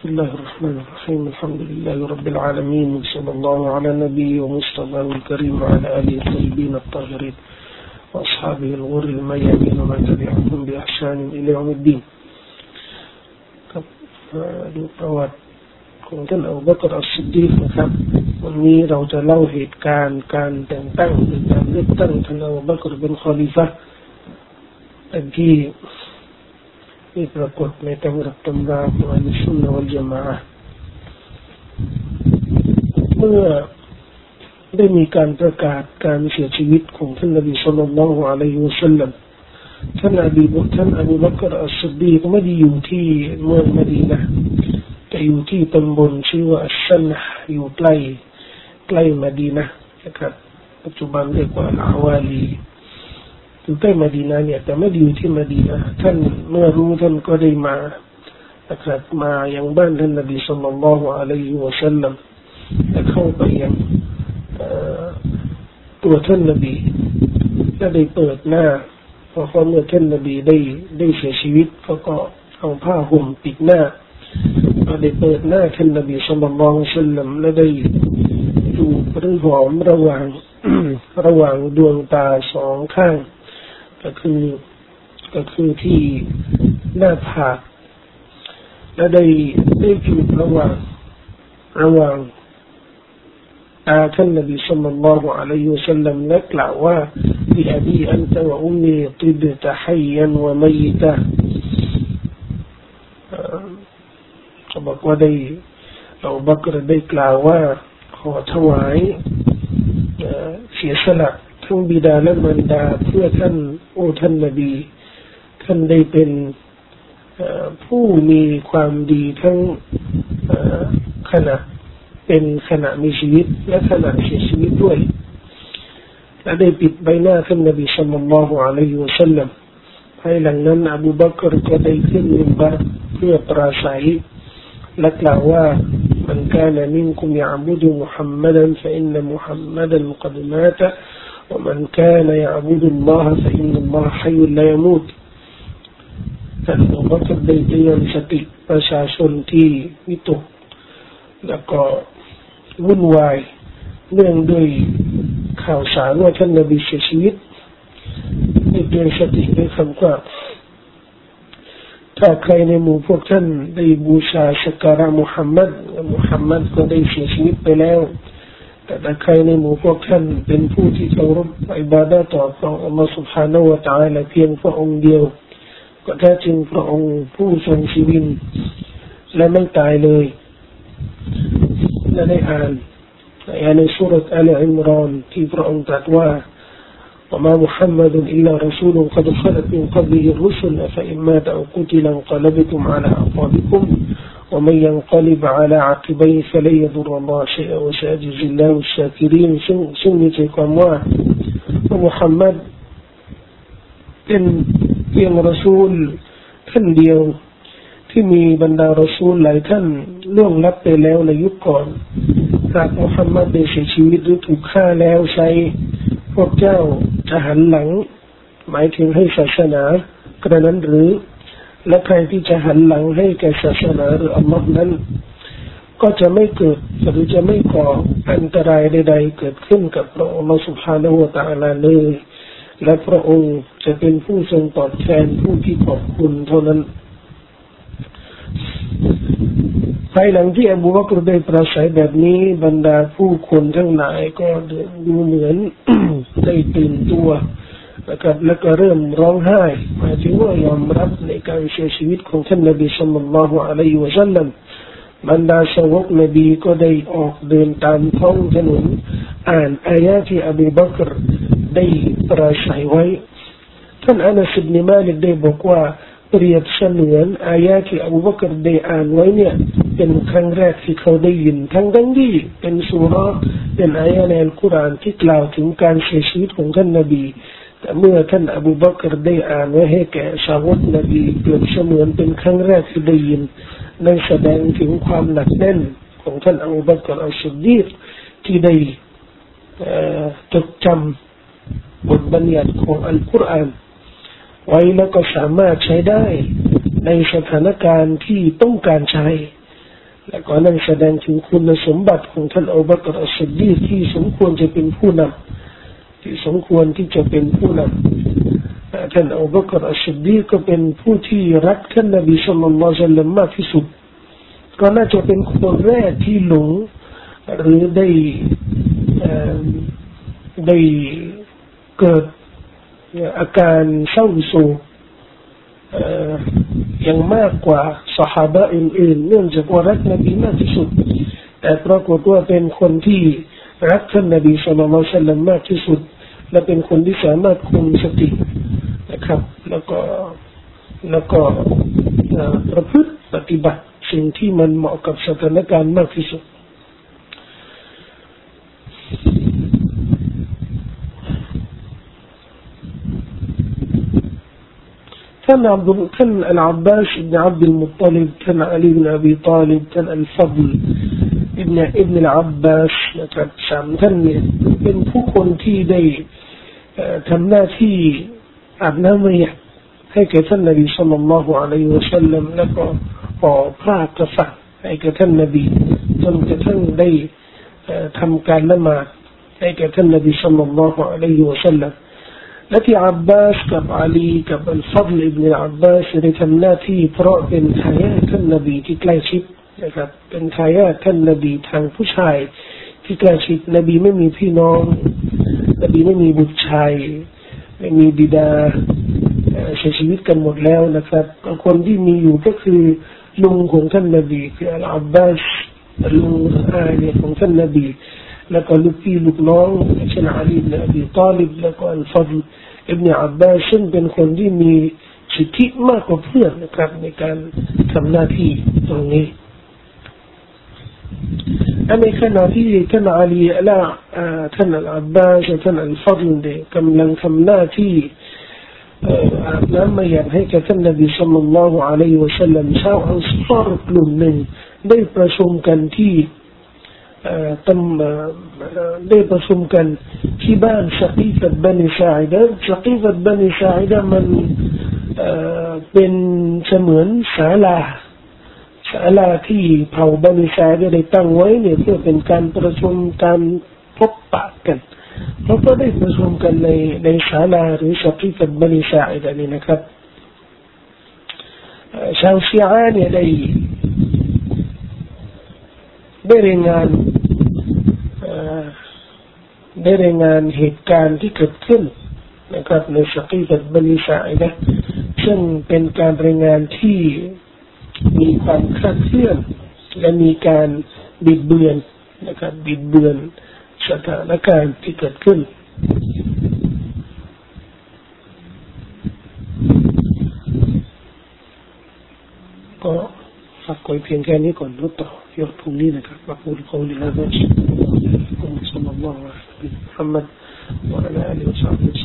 بسم الله الرحمن الرحيم الحمد لله رب العالمين صلى الله على نبي ومصطفى الكريم وعلى آله الطيبين الطاهرين وأصحابه الغر الميامين ومن تبعهم بإحسان إلى يوم الدين ดูประวัติของท่านอบูบักรอัสซิดดีกนะครับวันนี้เราจะเล่าเหตุการณ์การแต่งตั้งหรือการเลือกตั้งท่านอบูบักรเป็นคอลิฟะห์ที่ปรากฏในตำราของอัลซุนนะวัลญะมาอะห์เมื่อได้มีการประกาศการเสียชีวิตของท่านนบีศ็อลลัลลอฮุอะลัยฮิวะซัลลัมท่านอบูบักรอัสซิดดีกไม่ได้อยู่ที่เมืองมะดีนะห์แต่อยู่ที่ตำบลชื่อว่าอัสซันห์อยู่ใกล้มะดีนะห์นะครับปัจจุบันเรียกว่าอัลอาวาลีอยู่ใกล้มะดีนะห์เนี่ยแต่ไม่ได้อยู่ที่มะดีนะห์ท่านเมื่อรู้ท่านก็ได้มานะครับมายังบ้านท่านนบีศ็อลลัลลอฮุอะลัยฮิวะซัลลัมและเข้าไปยังตัวท่านนบีและได้เปิดหน้าเพราะเมื่อท่านนบีได้เสียชีวิตเขาก็เอาผ้าห่มปิดหน้าก็ได้เปิดหน้าท่านนบีศ็อลลัลลอฮุอะลัยฮิวะซัลลัมและได้จูบหรือหอมระหว่างดวงตาสองข้างก็คือที่หน้าผากและได้จูบระหว่างท่านนบีศ็อลลัลลอฮุอะลัยฮิวะซัลลัมและกล่าวว่าบิอะบีอันตะวะอุมมีติบตะฮัยยันวะมัยตะเขาบอกว่าได้อบูบักรได้กล่าวว่าขอถวายเสียสละทั้งบิดาและมารดาเพื่อท่านนบีท่านได้เป็นผู้มีความดีทั้งขณะมีชีวิตและขณะเสียชีวิตด้วยและได้ปิดใบหน้าท่านนบีศ็อลลัลลอฮุอะลัยฮิวะซัลลัมภายหลังนั้นอบูบักรก็ได้ขึ้นมิมบัรเพื่อปราศัยและกล่าวว่าمن كان منكم يعبد محمدا فإن محمدا قد مات ومن كان يعبد الله فإن الله حي لا يموت ท่านอบูบักรได้เตือนสติประชาชนที่วิตกแล้วก็วุ่นวายเนื่องด้วยข่าวสารว่าท่านนบีเสียชีวิตได้เตือนสติด้วยคำว่าถ้าใครในหมู่พวกท่านได้บูชาสักการะมุฮัมมัดก็ได้เสียชีวิตไปแล้วแต่ถ้าใครในหมู่พวกท่านเป็นผู้ที่เคารพอิบาดะห์ต่อพระองค์อัลลอฮฺ سبحانه และ تعالى เพียงพระองค์เดียวก็แท้จริงพระองค์ผู้ทรงชีวิตและไม่ตายเลยและได้อ่านในซูเราะห์อัลอิมรอนที่พระองค์ตรัสว่าوما محمد إلا رسول قد خلت من قبله الرسل أفإن مات أو قتل انقلبتم على أعقابكم ومن ينقلب على عقبيه فلن يضر الله شيئا وسيجزي الله الشاكرين ซึ่งมีใจความว่ามุฮัมมัดเป็นเพียงรอซูลท่านเดียวที่มีบรรดารอซูลหลายท่านล่วงลับไปแล้วในยุคก่อนหากมุฮัมมัดได้เสียชีวิตหรือถูกฆ่าแล้วใช้พวกเจ้าจะหันหลังหมายถึงให้ศาสนากระนั้นหรือและใครที่จะหันหลังให้แก่ศาสนาหรืออัลลอฮ์นั้นก็จะไม่เกิดหรือจะไม่ก่ออันตรายใดๆเกิดขึ้นกับพระองค์อัลลอฮ์ سبحانه และ تعالى เลยและพระองค์จะเป็นผู้ทรงตอบแทนผู้ที่ขอบคุณเท่านั้นภายหลังที่อบูบักรได้ปราศัยแบบนี้บรรดาผู้คนทั้งหลายก็ดูเหมือน ได้ตื่นตัวนะครับแล้วก็เริ่มร้องไห้หมายถึงว่ายอมรับในการเสียชีวิตของท่านนบีศ็อลลัลลอฮุอะลัยฮิวะซัลลัมบรรดาสาวกนบีก็ได้ออกเดินตามท้องถนนอ่านอายะห์ที่อบูบักรได้ปราศัยไว้ท่านอานัส อิบนุ มาลิกได้บอกว่าเปรียบเสมือนอายะห์ที่อบูบักรได้อ่านไว้เนี่ยเป็นครั้งแรกที่เขาได้ยินทั้งที่เป็นซูเราะห์เป็นอายะห์ในอัลกุรอานที่กล่าวถึงการเสียชีวิตของท่านนบีแต่เมื่อท่านอบูบักรได้อ่านไว้ให้แก่สาวกนบีเปรียบเสมือนเป็นครั้งแรกที่ได้ยินนั่นแสดงถึงความหนักแน่นของท่านอบูบักรอัสซิดดีกที่ได้จดจำบทบัญญัติของอัลกุรอานไว้แล้วก็สามารถใช้ได้ในสถานการณ์ที่ต้องการใช้และก็นั่นแสดงถึงคุณสมบัติของท่านอบูบักรอัสซิดดีกที่สมควรจะเป็นผู้นำที่สมควรที่จะเป็นผู้นำท่านอบูบักรอัสซิดดีกก็เป็นผู้ที่รักท่านนบีศ็อลลัลลอฮุอะลัยฮิวะซัลลัมมากที่สุดก็น่าจะเป็นคนแรกที่หลงหรือได้เกิดอาการเศร้าโศกยังมากกว่าซอฮาบะอื่นๆเนื่องจากว่ารักนบีมากที่สุดแต่ปรากฏว่าเป็นคนที่รักท่านนบีศ็อลลัลลอฮุอะลัยฮิวะซัลลัมมากที่สุดและเป็นคนที่สามารถคุมสตินะครับแล้วก็ประพฤติปฏิบัติสิ่งที่มันเหมาะกับสถานการณ์มากที่สุดท่านอัลอับบาสอิบนุอับดุลมุตตัลิบท่านอาลีบินอบีฏอลิบท่านอัลฟัฎลอิบนุอับบาสนะครับสามท่านเนี่ยเป็นผู้คนที่ได้ทำหน้าที่อาบน้ำให้แก่ท่านนบีศ็อลลัลลอฮุอะลัยฮิวะซัลลัมแล้วก็ห่อผ้ากระสับให้แก่ท่านนบีจนกระทั่งได้ทำการละหมาดให้แก่ท่านนบีศ็อลลัลลอฮุอะลัยฮิวะซัลลัมและที่อับบาสกับอาลีกับอัลฟัฎลอิบนุอับบาสได้ทำหน้าที่เพราะเป็นทายาทท่านนบีที่ใกล้ชิดนะครับเป็นทายาทท่านนบีทางผู้ชายที่ใกล้ชิดนบีไม่มีพี่น้องนบีไม่มีบุตรชายไม่มีบิดาเสียชีวิตกันหมดแล้วนะครับคนที่มีอยู่ก็คือลุงของท่านนบีคืออัลอับบาสลุงอาลีของท่านนบีแล้วก็ลูกพี่ลูกน้องเช่นอาลีบินอบีฏอลิบแล้วก็อัลฟัฎลอิบนุอับบาสซึ่งเป็นคนที่มีสิทธิมากกว่าเพื่อนนะครับในการทำหน้าที่ตรงนี้ในขณะที่ท่านอาลีและท่านอัลอับบาสและท่านอัลฟัฎลเนี่ยกำลังทำหน้าที่อาบน้ำมาอย่างให้กับท่านนบีศ็อลลัลลอฮุอะลัยฮิวะซัลลัมชาวอันซอรกลุ่มหนึ่งได้ประชุมกันที่ได้ประชุมกันที่บ้านซะกีฟะห์บันิซาอิดะซะกีฟะห์บันิซาอิดะมันเป็นเสมือนศาลาที่เผ่าบันิซาอิดะได้ตั้งไว้เนี่ยเพื่อเป็นการประชุมการพบปะกันแล้วก็ได้ประชุมกันในศาลาหรือซะกีฟะห์บันิซาอิดะนี่นะครับชาวชีอะห์เนี่ยได้รายงานเหตุการณ์ที่เกิดขึ้นนะครับในซะกีฟะห์บันิซาอิดะห์ซึ่งเป็นการรายงานที่มีความคลาดเคลื่อนและมีการบิดเบือนนะครับบิดเบือนสถานการณ์ที่เกิดขึ้นก็ฝากไว้เพียงแค่นี้ก่อนรู้ต่อยกพรุ่งนี้นะครับมาพูดคุยเรื่องนี้صلى الله عليه وسلم محمد وعلى آله وصحبه